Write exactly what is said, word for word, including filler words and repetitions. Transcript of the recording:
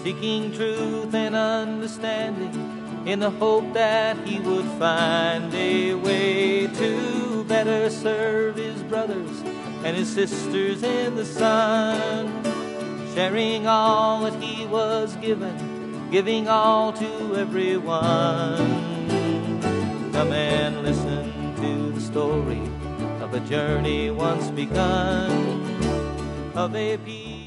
seeking truth and understanding in the hope that he would find a way to better serve his brothers and his sisters in the sun, sharing all that he was given, giving all to everyone. Come and listen to the story of a journey once begun, of a peace